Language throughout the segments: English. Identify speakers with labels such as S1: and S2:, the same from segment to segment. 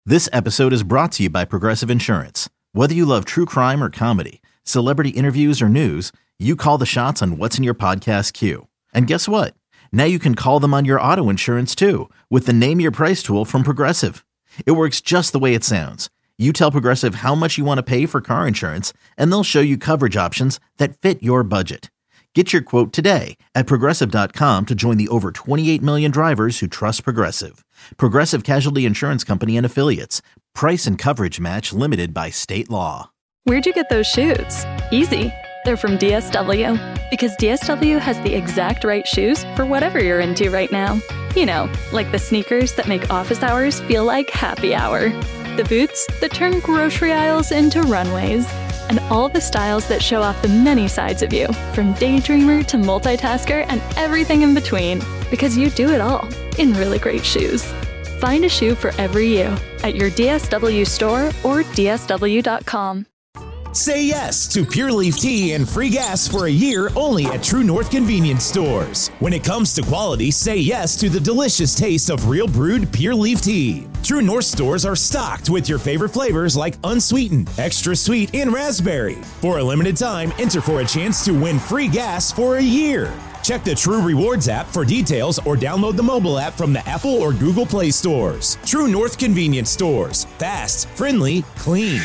S1: This episode is brought to you by Progressive Insurance. Whether you love true crime or comedy, celebrity interviews or news, you call the shots on what's in your podcast queue. And guess what? Now you can call them on your auto insurance too with the Name Your Price tool from Progressive. It works just the way it sounds. You tell Progressive how much you want to pay for car insurance, and they'll show you coverage options that fit your budget. Get your quote today at Progressive.com to join the over 28 million drivers who trust Progressive. Progressive Casualty Insurance Company and Affiliates. Price and coverage match limited by state law.
S2: Where'd you get those shoes? Easy. They're from DSW. Because DSW has the exact right shoes for whatever you're into right now. You know, like the sneakers that make office hours feel like happy hour. The boots that turn grocery aisles into runways. And all the styles that show off the many sides of you, from daydreamer to multitasker and everything in between. Because you do it all in really great shoes. Find a shoe for every you at your DSW store or DSW.com.
S3: Say yes to Pure Leaf Tea and free gas for a year only at True North Convenience Stores. When it comes to quality, say yes to the delicious taste of real brewed Pure Leaf Tea. True North stores are stocked with your favorite flavors like unsweetened, extra sweet, and raspberry. For a limited time, enter for a chance to win free gas for a year. Check the True Rewards app for details or download the mobile app from the Apple or Google Play stores. True North Convenience Stores. Fast, friendly, clean.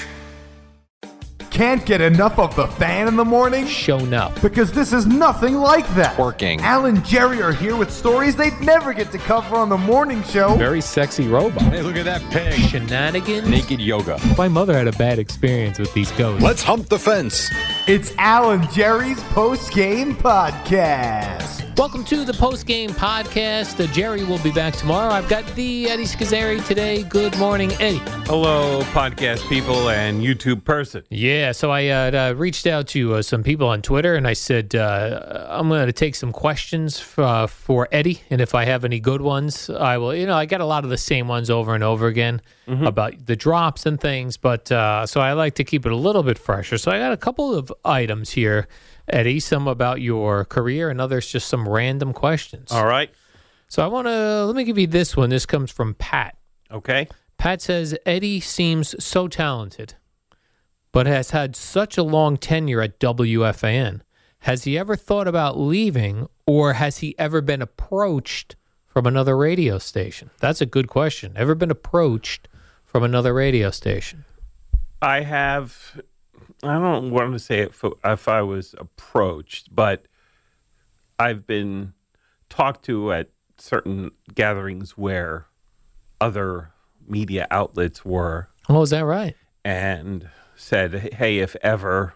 S4: Can't get enough of the fan in the morning?
S5: Shown up.
S4: Because this is nothing like that.
S5: Working.
S4: Al and Jerry are here with stories they'd never get to cover on the morning show.
S5: Very sexy robot.
S6: Hey, look at that pig.
S5: Shenanigans.
S6: Naked yoga.
S5: My mother had a bad experience with these ghosts.
S6: Let's hump the fence.
S4: It's Al and Jerry's post-game podcast.
S5: Welcome to the post-game podcast. Jerry will be back tomorrow. I've got the Eddie Schizzeri today. Good morning, Eddie.
S7: Hello, podcast people and YouTube person.
S5: Yeah, so I reached out to some people on Twitter, and I said, I'm going to take some questions for Eddie, and if I have any good ones, I will. You know, I got a lot of the same ones over and over again about the drops and things, but so I like to keep it a little bit fresher. So I got a couple of items here, Eddie, some about your career and others just some random questions.
S7: All right.
S5: So let me give you this one. This comes from Pat.
S7: Okay.
S5: Pat says, Eddie seems so talented, but has had such a long tenure at WFAN. Has he ever thought about leaving, or has he ever been approached from another radio station? That's a good question. Ever been approached from another radio station?
S7: I don't want to say if I was approached, but I've been talked to at certain gatherings where other media outlets were.
S5: Oh, is that right?
S7: And said, hey, if ever,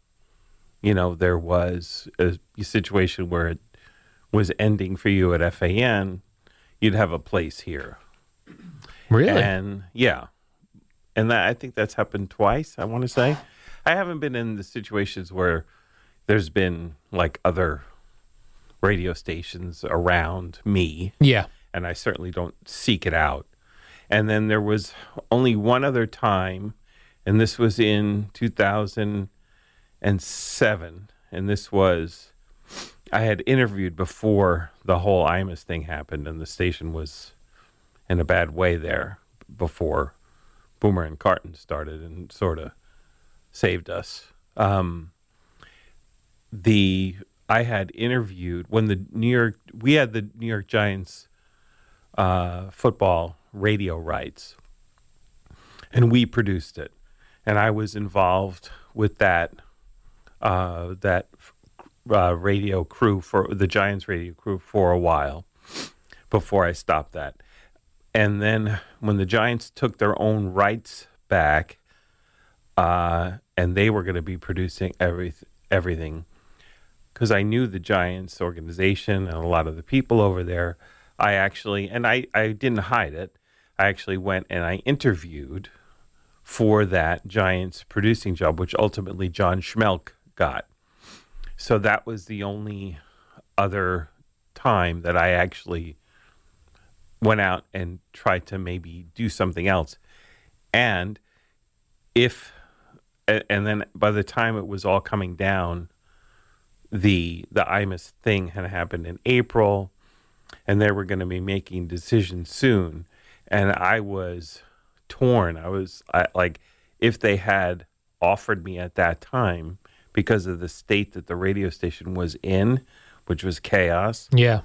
S7: there was a situation where it was ending for you at FAN, you'd have a place here.
S5: Really?
S7: And yeah. And I think that's happened twice, I want to say. I haven't been in the situations where there's been like other radio stations around me.
S5: Yeah.
S7: And I certainly don't seek it out. And then there was only one other time, and this was in 2007. And this was, I had interviewed before the whole Imus thing happened, and the station was in a bad way there before Boomer and Carton started and sort of saved us. I had interviewed when we had the New York Giants football radio rights, and we produced it, and I was involved with that radio crew for the Giants radio crew for a while before I stopped that. And then when the Giants took their own rights back, and they were going to be producing everything, because I knew the Giants organization and a lot of the people over there, I didn't hide it. I actually went and I interviewed for that Giants producing job, which ultimately John Schmelk got. So that was the only other time that I actually went out and tried to maybe do something else. And then by the time it was all coming down, the Imus thing had happened in April, and they were going to be making decisions soon. And I was torn. Like, if they had offered me at that time, because of the state that the radio station was in, which was chaos.
S5: Yeah.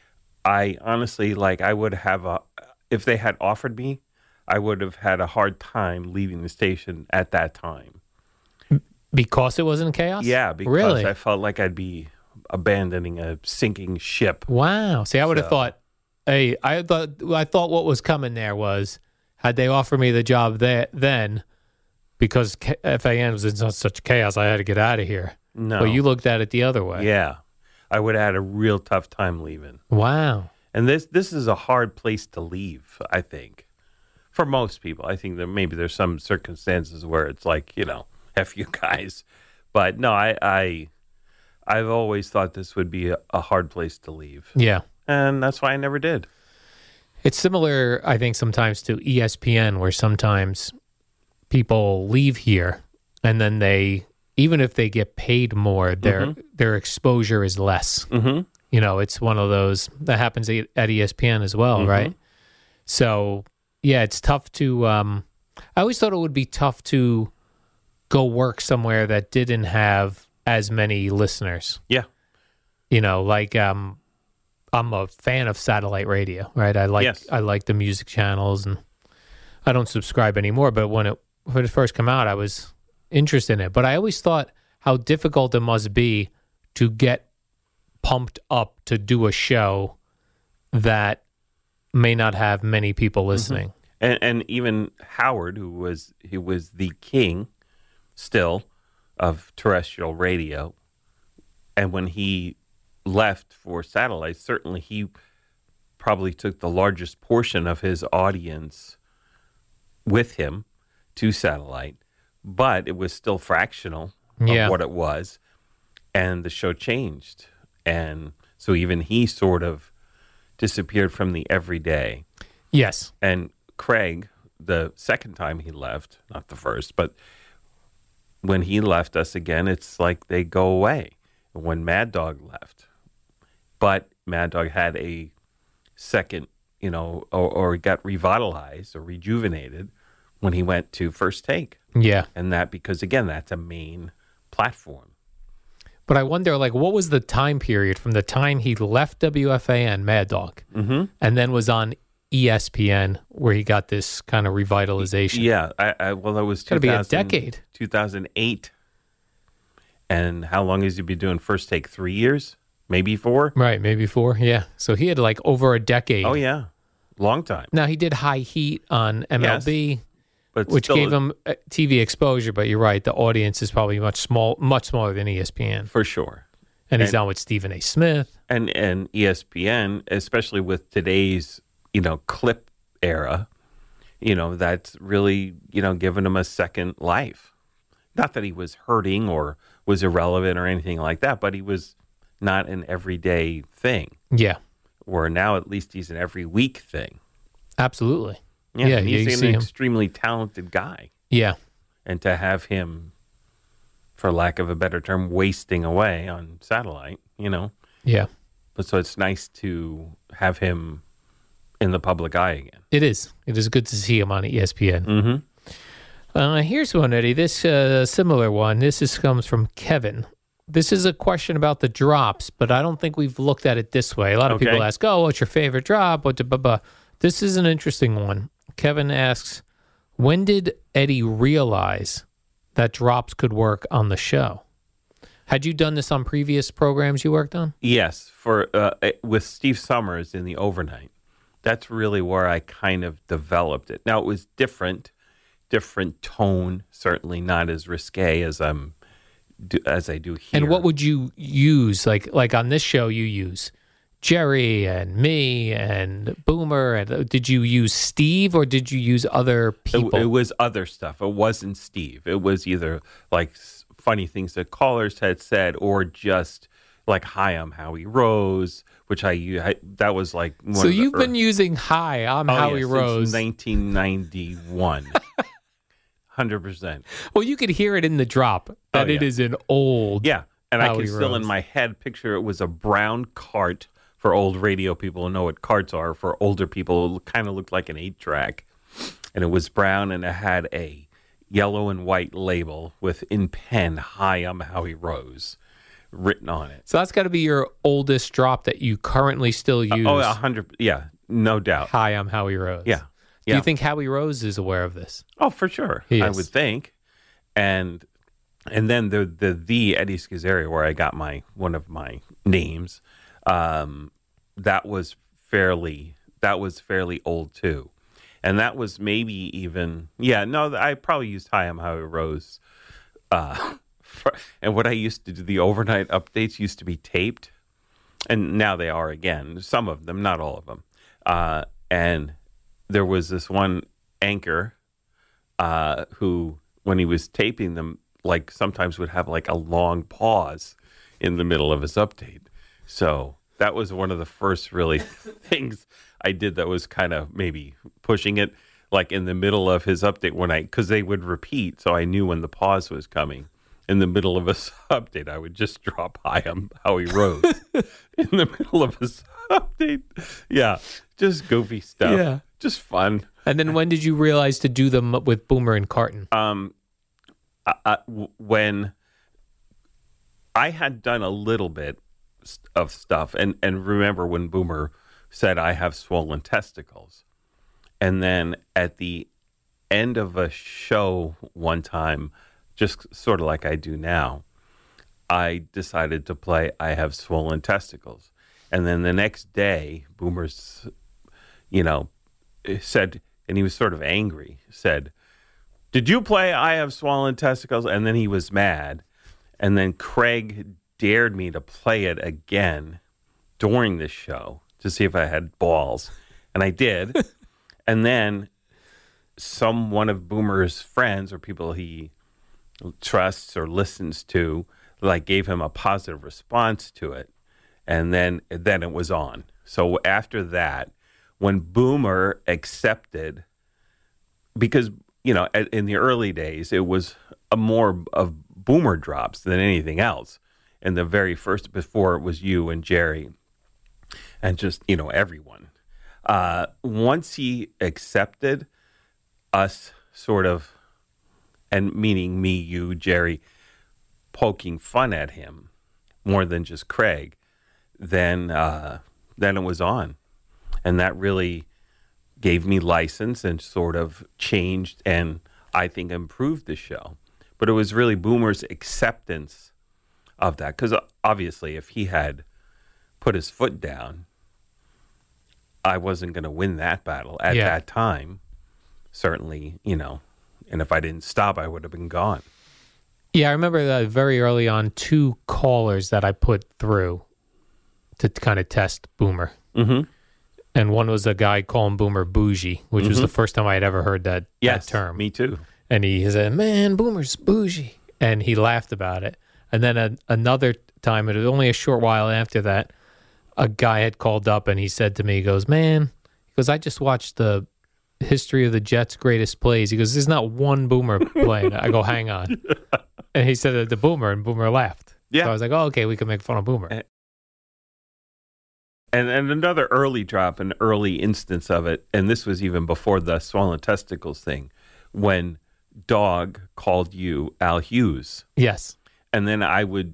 S7: I honestly, like, I would have if they had offered me, I would have had a hard time leaving the station at that time.
S5: Because it wasn't chaos?
S7: Yeah, because
S5: really?
S7: I felt like I'd be abandoning a sinking ship.
S5: Wow. See, I would have thought, hey, I thought what was coming there was, had they offered me the job then, because FAN was in such chaos, I had to get out of here.
S7: No.
S5: But you looked at it the other way.
S7: Yeah. I would have had a real tough time leaving.
S5: Wow.
S7: And this is a hard place to leave, I think. For most people. I think that maybe there's some circumstances where it's like, F you guys. But no, I've always thought this would be a hard place to leave.
S5: Yeah.
S7: And that's why I never did.
S5: It's similar, I think, sometimes to ESPN, where sometimes people leave here and then even if they get paid more, their exposure is less.
S7: Mm-hmm.
S5: It's one of those that happens at ESPN as well,
S7: Mm-hmm.
S5: right? So, yeah, it's tough to. I always thought it would be tough to go work somewhere that didn't have as many listeners.
S7: Yeah.
S5: Like I'm a fan of satellite radio, right? I like the music channels, and I don't subscribe anymore. But when it first came out, I was interested in it. But I always thought how difficult it must be to get pumped up to do a show that may not have many people listening.
S7: And even Howard, who was the king still of terrestrial radio, and when he left for satellite, certainly he probably took the largest portion of his audience with him to satellite, but it was still fractional of what it was, and the show changed, and so even he sort of disappeared from the everyday.
S5: Yes.
S7: And Craig, the second time he left, not the first, but when he left us again, it's like they go away. When Mad Dog left, but Mad Dog had a second, or got revitalized or rejuvenated when he went to First Take.
S5: Yeah.
S7: And that, because again, that's a main platform.
S5: But I wonder, what was the time period from the time he left WFAN, Mad Dog, and then was on ESPN, where he got this kind of revitalization?
S7: Yeah. Well, that was
S5: 2000, gotta be a decade.
S7: 2008. And how long has he been doing First Take? 3 years? Maybe 4?
S5: Right, maybe 4, yeah. So he had over a decade.
S7: Oh, yeah. Long time.
S5: Now, he did High Heat on MLB,
S7: but
S5: which gave him TV exposure, but you're right, the audience is probably much smaller than ESPN.
S7: For sure.
S5: And he's on with Stephen A. Smith.
S7: And ESPN, especially with today's, clip era, that's really, given him a second life. Not that he was hurting or was irrelevant or anything like that, but he was not an everyday thing.
S5: Yeah.
S7: Where now at least he's an every week thing.
S5: Absolutely.
S7: Yeah, he's an extremely talented guy.
S5: Yeah.
S7: And to have him, for lack of a better term, wasting away on satellite,
S5: Yeah.
S7: But so it's nice to have him in the public eye again.
S5: It is. It is good to see him on ESPN.
S7: Mm-hmm.
S5: Here's one, Eddie. This similar one. This comes from Kevin. This is a question about the drops, but I don't think we've looked at it this way. A lot of people ask, what's your favorite drop? This is an interesting one. Kevin asks, when did Eddie realize that drops could work on the show? Had you done this on previous programs you worked on?
S7: Yes, with Steve Summers in the overnight. That's really where I kind of developed it. Now, it was different tone, certainly not as risque as I do here.
S5: And what would you use? Like on this show, you use Jerry and me and Boomer. And did you use Steve or did you use other people?
S7: It was other stuff. It wasn't Steve. It was either funny things that callers had said, or just "Hi, I'm Howie Rose," which that was one.
S5: So you've been using "Hi, I'm Howie Rose"
S7: since 1991. 100%.
S5: Well, you could hear it in the drop that it is an old.
S7: Yeah, and
S5: Howie
S7: I can still
S5: Rose.
S7: in my head picture it was a brown cart. For old radio people who know what carts are, for older people, it kind of looked like an 8-track. and it was brown, and it had a yellow and white label with in pen, "Hi, I'm Howie Rose," written on it.
S5: So that's got to be your oldest drop that you currently still use.
S7: 100, yeah, no doubt.
S5: Hi, I'm Howie Rose.
S7: Yeah.
S5: Do you think Howie Rose is aware of this?
S7: Oh, for sure.
S5: He
S7: I
S5: is.
S7: would think. And then the Eddie Schizzeri, where I got one of my names, that was fairly old too. And that was maybe even, I probably used Hi, I'm Howie Rose. And what I used to do, the overnight updates used to be taped. And now they are again. Some of them, not all of them. And there was this one anchor who, when he was taping them, like sometimes would have like a long pause in the middle of his update. So that was one of the first really things I did that was kind of maybe pushing it, like in the middle of his update because they would repeat, so I knew when the pause was coming. In the middle of his update, I would just drop "Hi, I'm Howie Rose" in the middle of his update. Yeah, just goofy stuff.
S5: Yeah.
S7: Just fun.
S5: And then when did you realize to do them with Boomer and Carton?
S7: When I had done a little bit of stuff, and remember when Boomer said, "I have swollen testicles," and then at the end of a show one time, just sort of like I do now, I decided to play "I have swollen testicles," and then the next day, Boomer's, said, and he was sort of angry, said, "Did you play "I have swollen testicles"?" And then he was mad. And then Craig dared me to play it again during this show to see if I had balls. And I did. And then one of Boomer's friends or people he trusts or listens to, like, gave him a positive response to it. And then it was on. So after that, when Boomer accepted, because, in the early days, it was more of Boomer drops than anything else. And the very first, before it was you and Jerry and just, everyone. Once he accepted us sort of, and meaning me, you, Jerry, poking fun at him more than just Craig, then it was on. And that really gave me license and sort of changed and I think improved the show. But it was really Boomer's acceptance of that. Because obviously if he had put his foot down, I wasn't going to win that battle at that time. Certainly, and if I didn't stop, I would have been gone.
S5: Yeah, I remember that very early on, 2 callers that I put through to kind of test Boomer.
S7: Mm-hmm.
S5: And one was a guy calling Boomer bougie, which was the first time I had ever heard that term.
S7: Me too.
S5: And he said, "Man, Boomer's bougie." And he laughed about it. And then another time, it was only a short while after that, a guy had called up and he said to me, he goes, "I just watched the history of the Jets' greatest plays." He goes, "There's not one Boomer playing." I go, "Hang on." And he said the Boomer, and Boomer laughed.
S7: Yeah.
S5: So I was like, "Oh, okay, we can make fun of Boomer."
S7: And another early drop, an early instance of it, and this was even before the swollen testicles thing, when Dog called you Al Hughes.
S5: Yes.
S7: And then I would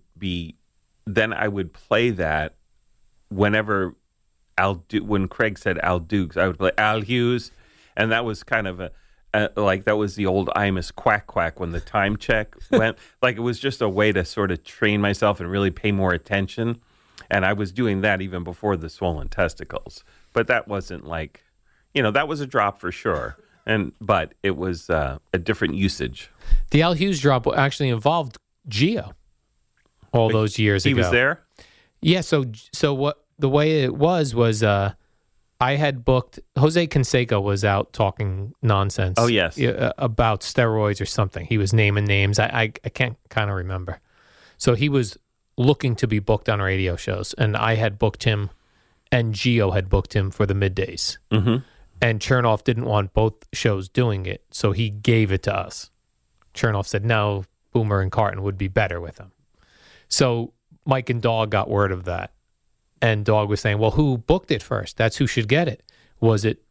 S7: play that whenever when Craig said Al Dukes, I would play Al Hughes. And that was kind of that was the old Imus quack quack when the time check went. Like, it was just a way to sort of train myself and really pay more attention. And I was doing that even before the swollen testicles. But that wasn't like, that was a drop for sure. But it was a different usage.
S5: The Al Hughes drop actually involved Gio all those years ago.
S7: He was there?
S5: Yeah, so what the way it was I had booked, Jose Canseco was out talking nonsense.
S7: Oh, yes.
S5: About steroids or something. He was naming names. I can't kind of remember. So he was looking to be booked on radio shows, and I had booked him, and Gio had booked him for the middays.
S7: Mm-hmm.
S5: And Chernoff didn't want both shows doing it, so he gave it to us. Chernoff said, no, Boomer and Carton would be better with him. So Mike and Dog got word of that. And Dog was saying, well, who booked it first? That's who should get it. Was it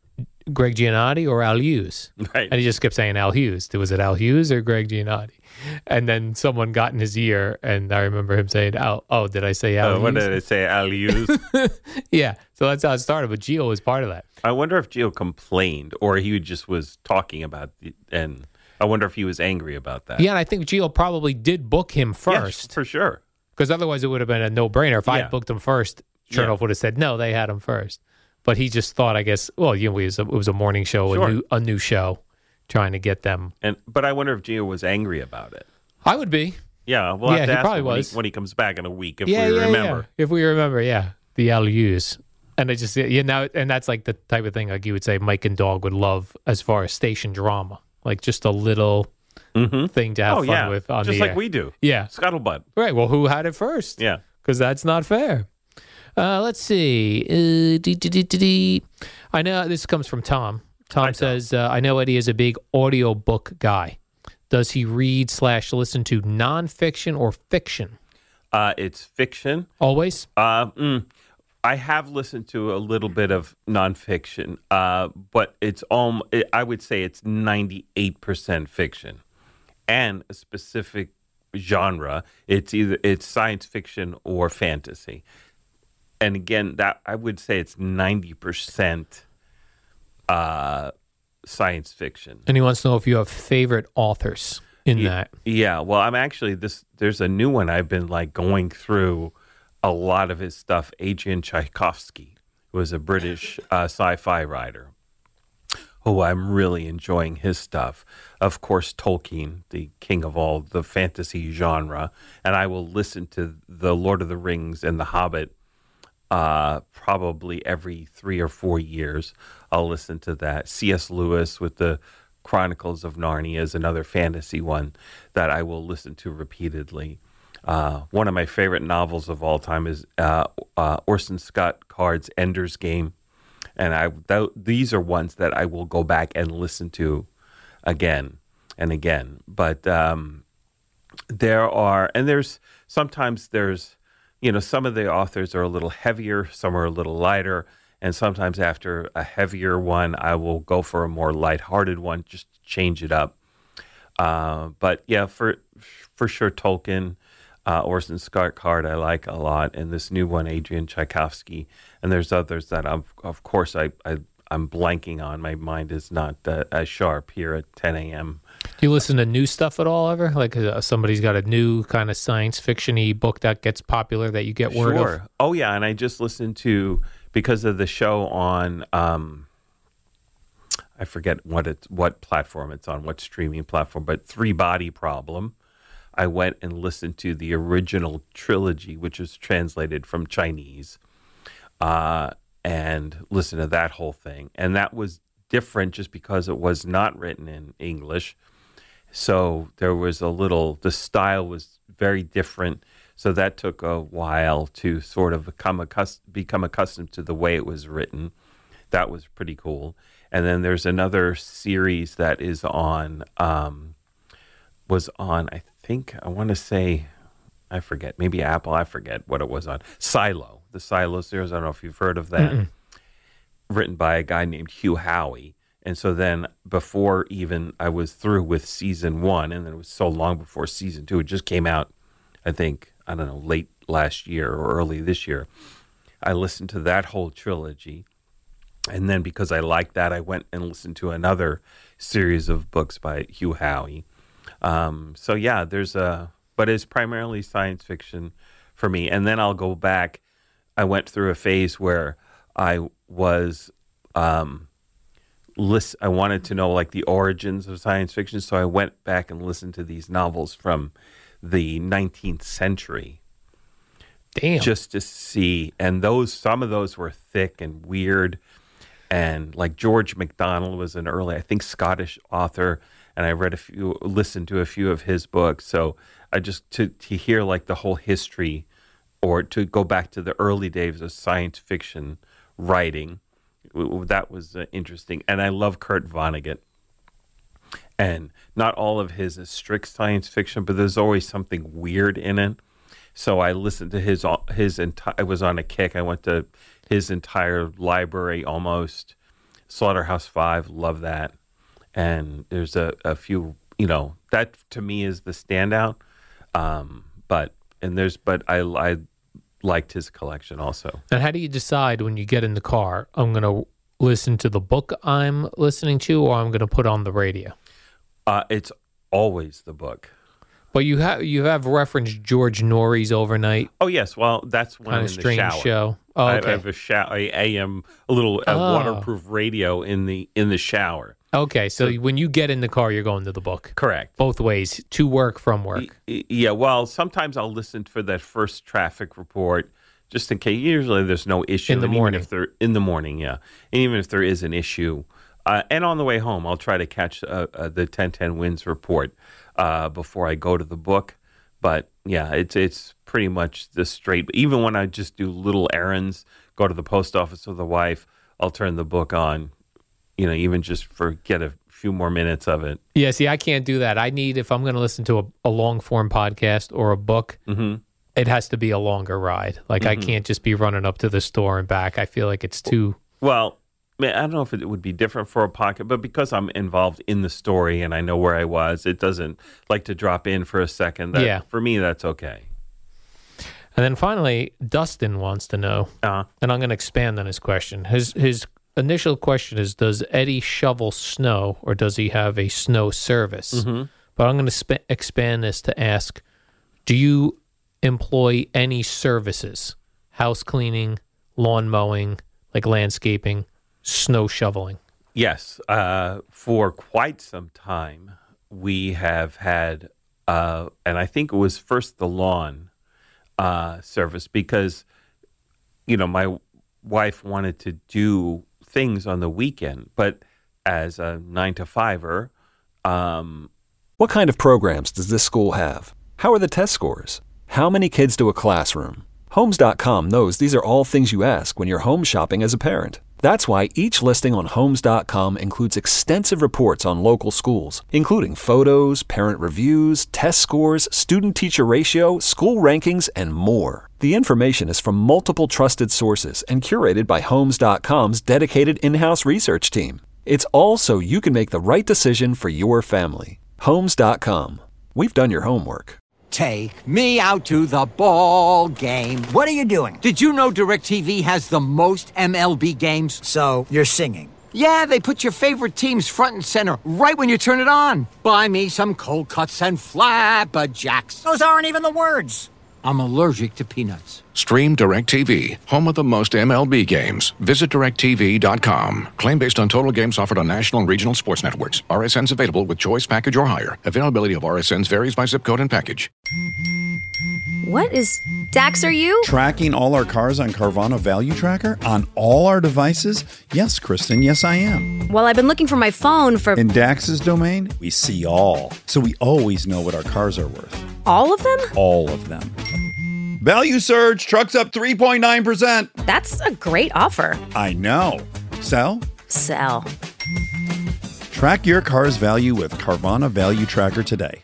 S5: Greg Giannotti or Al Hughes?
S7: Right.
S5: And he just kept saying Al Hughes. Was it Al Hughes or Greg Giannotti? And then someone got in his ear, and I remember him saying, did I say Al Hughes?
S7: What did I say, Al Hughes?
S5: Yeah, so that's how it started, but Gio was part of that.
S7: I wonder if Gio complained or he just was talking about and I wonder if he was angry about that.
S5: Yeah, and I think Gio probably did book him first.
S7: Yes, for sure.
S5: Because otherwise it would have been a no-brainer. If I
S7: Yeah.
S5: had booked him first, Chernoff would have said, no, they had him first. But he just thought, I guess, it was a morning show,
S7: Sure.
S5: a new show, trying to get them.
S7: But I wonder if Gio was angry about it.
S5: I would be.
S7: Yeah, we'll have
S5: Yeah,
S7: to
S5: he
S7: ask
S5: probably
S7: him
S5: was.
S7: when he comes back in a week if
S5: Yeah,
S7: we remember.
S5: Yeah. If we remember, the Al Hughes. And it just, and that's like the type of thing like you would say Mike and Dog would love as far as station drama. Like just a little thing to have fun with on
S7: just
S5: the
S7: like
S5: air.
S7: we do.
S5: Yeah.
S7: Scuttlebutt.
S5: Right. Well, who had it first?
S7: Yeah.
S5: Because that's not fair. Let's see. I know this comes from Tom. Tom says, I know Eddie is a big audiobook guy. Does he read/listen to nonfiction or fiction?
S7: It's fiction.
S5: Always?
S7: I have listened to a little bit of nonfiction, but I would say it's 98% fiction, and a specific genre. It's science fiction or fantasy, and again, that I would say it's 90% science fiction.
S5: And he wants to know if you have favorite authors in that.
S7: Yeah, well, I'm actually there's a new one I've been like going through a lot of his stuff. Adrian Tchaikovsky, who was a British sci-fi writer, who I'm really enjoying his stuff. Of course, Tolkien, the king of all the fantasy genre, and I will listen to the Lord of the Rings and the Hobbit probably every 3 or 4 years. I'll listen to that. C.S. Lewis with the Chronicles of Narnia is another fantasy one that I will listen to repeatedly. One of my favorite novels of all time is Orson Scott Card's Ender's Game, and these are ones that I will go back and listen to again and again. But there's sometimes some of the authors are a little heavier, some are a little lighter, and sometimes after a heavier one, I will go for a more lighthearted one, just to change it up. But yeah, for sure, Tolkien. Orson Scott Card I like a lot, and this new one, Adrian Tchaikovsky, and there's others that I'm blanking on. My mind is not as sharp here at 10 a.m.
S5: Do you listen to new stuff at all ever? Like somebody's got a new kind of science fiction-y book that gets popular that you get word of?
S7: Oh, yeah, and I just listened to, because of the show on, I forget what platform it's on, what streaming platform, but Three Body Problem. I went and listened to the original trilogy, which was translated from Chinese, and listened to that whole thing. And that was different just because it was not written in English. So there was the style was very different. So that took a while to sort of become accustomed to the way it was written. That was pretty cool. And then there's another series that is on, I want to say, I forget, maybe Apple, I forget what it was on. Silo, the Silo series. I don't know if you've heard of that. Written by a guy named Hugh Howey. And so then before even I was through with season 1, and then it was so long before season 2, it just came out, I think, I don't know, late last year or early this year. I listened to that whole trilogy. And then because I liked that, I went and listened to another series of books by Hugh Howey. So yeah, but it's primarily science fiction for me. And then I'll go back. I went through a phase where I was, I wanted to know like the origins of science fiction. So I went back and listened to these novels from the 19th century.
S5: Damn.
S7: Just to see. And some of those were thick and weird. And like George MacDonald was an early, I think, Scottish author. And I listened to a few of his books. So I just, to hear like the whole history, or to go back to the early days of science fiction writing, that was interesting. And I love Kurt Vonnegut. And not all of his is strict science fiction, but there's always something weird in it. So I listened to I was on a kick. I went to his entire library almost. Slaughterhouse-Five, love that. And there's a few, that to me is the standout. But I liked his collection also.
S5: And how do you decide when you get in the car, I'm going to listen to the book I'm listening to, or I'm going to put on the radio?
S7: It's always the book.
S5: But you have referenced George Norrie's Overnight.
S7: Oh yes, well that's when
S5: kind
S7: I'm
S5: of
S7: in the
S5: strange
S7: shower.
S5: show. Oh, okay.
S7: I have a little waterproof radio in the shower.
S5: Okay, so when you get in the car, you're going to the book.
S7: Correct.
S5: Both ways, to work, from work.
S7: Yeah, well, sometimes I'll listen for that first traffic report, just in case. Usually there's no issue.
S5: In the morning.
S7: In the morning, yeah. And even if there is an issue. And on the way home, I'll try to catch the 1010 Wins report before I go to the book. But, yeah, it's pretty much the straight. Even when I just do little errands, go to the post office with the wife, I'll turn the book on, even just get a few more minutes of it.
S5: Yeah, see, I can't do that. I need, if I'm going to listen to a long-form podcast or a book, it has to be a longer ride. Like, I can't just be running up to the store and back. I feel like it's too...
S7: Well, I don't know if it would be different for a podcast, but because I'm involved in the story and I know where I was, it doesn't like to drop in for a second. For me, that's okay.
S5: And then finally, Dustin wants to know, and I'm going to expand on his question. His initial question is, does Eddie shovel snow, or does he have a snow service? But I'm going to expand this to ask, do you employ any services? House cleaning, lawn mowing, like landscaping, snow shoveling?
S7: Yes. For quite some time, we have had, and I think it was first the lawn service, because, my wife wanted to do things on the weekend, but as a 9-to-5er.
S8: What kind of programs does this school have? How are the test scores? How many kids to a classroom? Homes.com knows these are all things you ask when you're home shopping as a parent. That's why each listing on Homes.com includes extensive reports on local schools, including photos, parent reviews, test scores, student-teacher ratio, school rankings, and more. The information is from multiple trusted sources and curated by Homes.com's dedicated in-house research team. It's all so you can make the right decision for your family. Homes.com. We've done your homework.
S9: Take me out to the ball game.
S10: What are you doing?
S9: Did you know DirecTV has the most MLB games?
S10: So, you're singing.
S9: Yeah, they put your favorite teams front and center right when you turn it on. Buy me some cold cuts and flapjacks.
S10: Those aren't even the words.
S9: I'm allergic to peanuts.
S11: Stream DirecTV, home of the most MLB games. Visit DirecTV.com. Claim based on total games offered on national and regional sports networks. RSNs available with choice package or higher. Availability of RSNs varies by zip code and package.
S12: What is... Dax, are you?
S13: Tracking all our cars on Carvana Value Tracker? On all our devices? Yes, Kristen, yes I am.
S12: Well, I've been looking for my phone for...
S13: In Dax's domain, we see all. So we always know what our cars are worth.
S12: All of them?
S13: All of them. Value surge, trucks up 3.9%.
S12: That's a great offer.
S13: I know. Sell?
S12: Sell.
S13: Track your car's value with Carvana Value Tracker today.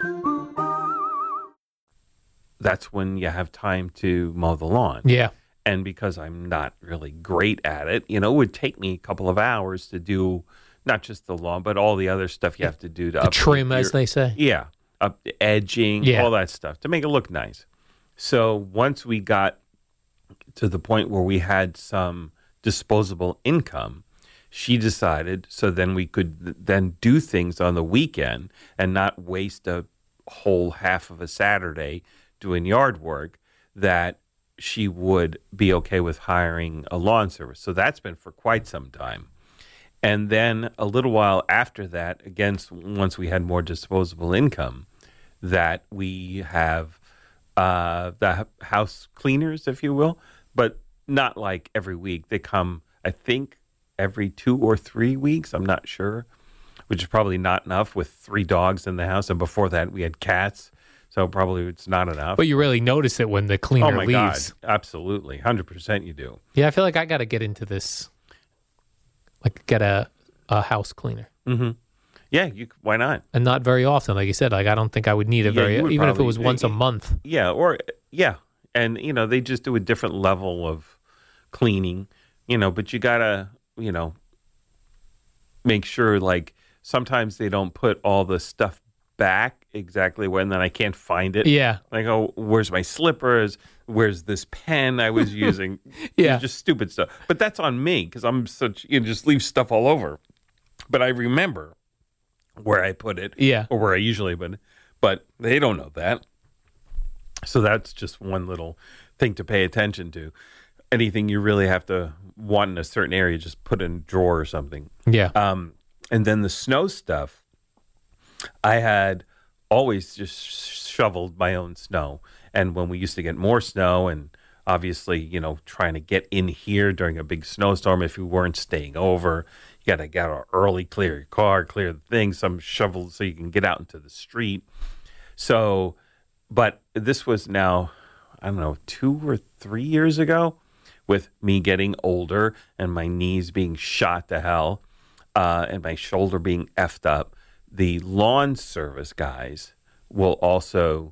S7: That's when you have time to mow the lawn.
S5: Yeah.
S7: And because I'm not really great at it, it would take me a couple of hours to do not just the lawn, but all the other stuff you have to do to
S5: the trim, as they say.
S7: Yeah. Up the edging, all that stuff to make it look nice. So once we got to the point where we had some disposable income, she decided so then we could then do things on the weekend and not waste a whole half of a Saturday doing yard work, that she would be okay with hiring a lawn service. So that's been for quite some time. And then a little while after that, again, once we had more disposable income, that we have the house cleaners, if you will, but not like every week. They come, I think, every 2 or 3 weeks. I'm not sure, which is probably not enough with 3 dogs in the house. And before that, we had cats. So probably it's not enough.
S5: But you really notice it when the cleaner leaves.
S7: God, absolutely. 100% you do.
S5: Yeah, I feel like I got to get into this, like get a house cleaner.
S7: Mm-hmm. Yeah, why not?
S5: And not very often, like you said. Like I don't think I would need even if it was once a month.
S7: Yeah, and they just do a different level of cleaning, but you gotta, make sure, like, sometimes they don't put all the stuff back exactly when, then I can't find it.
S5: Yeah.
S7: Like, oh, where's my slippers? Where's this pen I was using?
S5: Yeah.
S7: Just stupid stuff. But that's on me because I'm such, just leave stuff all over. But I remember where I put it.
S5: Yeah.
S7: Or where I usually put it. But they don't know that. So that's just one little thing to pay attention to. Anything you really have to want in a certain area, just put in a drawer or something.
S5: Yeah.
S7: And then the snow stuff, I had always just shoveled my own snow. And when we used to get more snow and obviously, trying to get in here during a big snowstorm, if you weren't staying over, you got to get out early, clear your car, clear the things, some shovels so you can get out into the street. So, but this was now, I don't know, 2 or 3 years ago with me getting older and my knees being shot to hell and my shoulder being effed up. The lawn service guys will also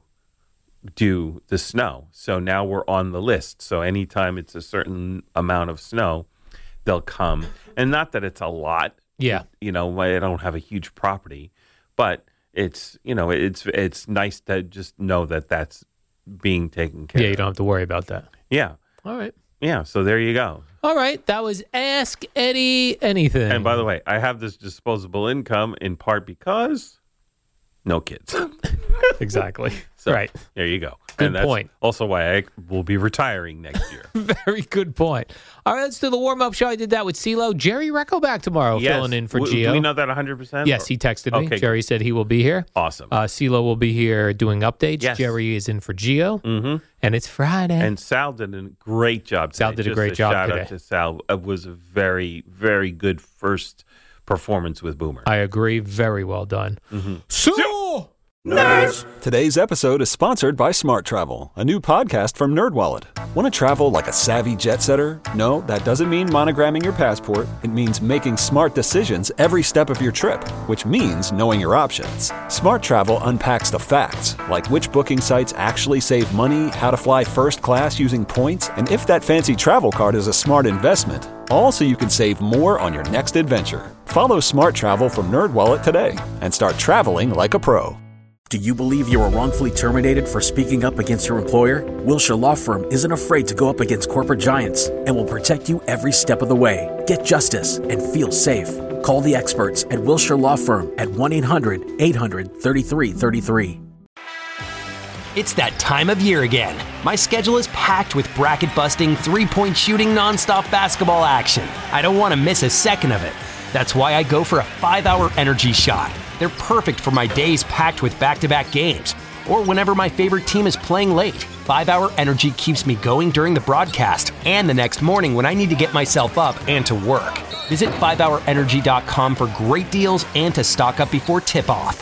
S7: do the snow. So now we're on the list. So anytime it's a certain amount of snow, they'll come. And not that it's a lot.
S5: Yeah.
S7: I don't have a huge property, but it's, it's nice to just know that that's being taken care of.
S5: Yeah, you don't have to worry about that.
S7: Yeah.
S5: All right.
S7: Yeah, so there you go.
S5: All right, that was Ask Eddie Anything.
S7: And by the way, I have this disposable income in part because no kids.
S5: Exactly.
S7: So,
S5: right.
S7: There you go.
S5: Good
S7: and that's
S5: point.
S7: Also why I will be retiring next year.
S5: Very good point. All right, let's do the warm-up show. I did that with CeeLo. Jerry Recco back tomorrow, filling in for Gio.
S7: Do we know that 100%?
S5: Yes, he texted me.
S7: Okay,
S5: Jerry said he will be here.
S7: Awesome.
S5: CeeLo will be here doing updates.
S7: Yes.
S5: Jerry is in for Gio.
S7: Mm-hmm.
S5: And it's Friday.
S7: And Sal did a great job today.
S5: Sal did a great job
S7: shout
S5: today.
S7: out to Sal. It was a very, very good first performance with Boomer.
S5: I agree. Very well done.
S7: Mm-hmm.
S5: So...
S8: Nerds! Today's episode is sponsored by Smart Travel, a new podcast from NerdWallet. Want to travel like a savvy jet setter? No, that doesn't mean monogramming your passport. It means making smart decisions every step of your trip, which means knowing your options. Smart Travel unpacks the facts, like which booking sites actually save money, how to fly first class using points, and if that fancy travel card is a smart investment. All so you can save more on your next adventure. Follow Smart Travel from NerdWallet today and start traveling like a pro.
S14: Do you believe you were wrongfully terminated for speaking up against your employer? Wilshire Law Firm isn't afraid to go up against corporate giants and will protect you every step of the way. Get justice and feel safe. Call the experts at Wilshire Law Firm at 1-800-800-3333.
S15: It's that time of year again. My schedule is packed with bracket-busting, three-point shooting, nonstop basketball action. I don't want to miss a second of it. That's why I go for a 5-hour energy shot. They're perfect for my days packed with back-to-back games, or whenever my favorite team is playing late. 5-hour energy keeps me going during the broadcast and the next morning when I need to get myself up and to work. Visit 5hourenergy.com for great deals and to stock up before tip-off.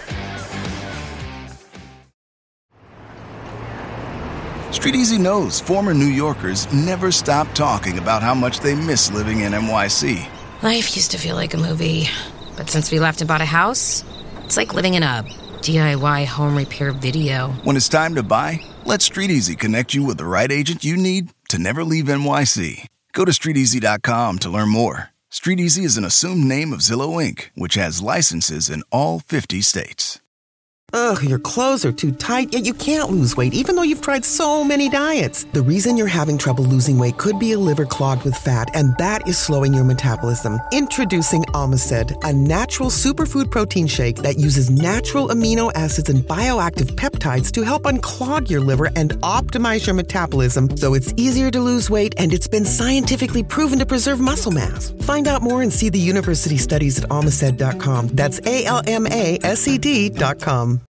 S16: Street Easy knows former New Yorkers never stop talking about how much they miss living in NYC.
S17: Life used to feel like a movie, but since we left and bought a house, it's like living in a DIY home repair video.
S16: When it's time to buy, let Street Easy connect you with the right agent you need to never leave NYC. Go to StreetEasy.com to learn more. Street Easy is an assumed name of Zillow Inc., which has licenses in all 50 states.
S18: Ugh, your clothes are too tight, yet you can't lose weight even though you've tried so many diets. The reason you're having trouble losing weight could be a liver clogged with fat, and that is slowing your metabolism. Introducing Omicid, a natural superfood protein shake that uses natural amino acids and bioactive peptides to help unclog your liver and optimize your metabolism so it's easier to lose weight, and it's been scientifically proven to preserve muscle mass. Find out more and see the university studies at Omicid.com. That's ALMASED.com.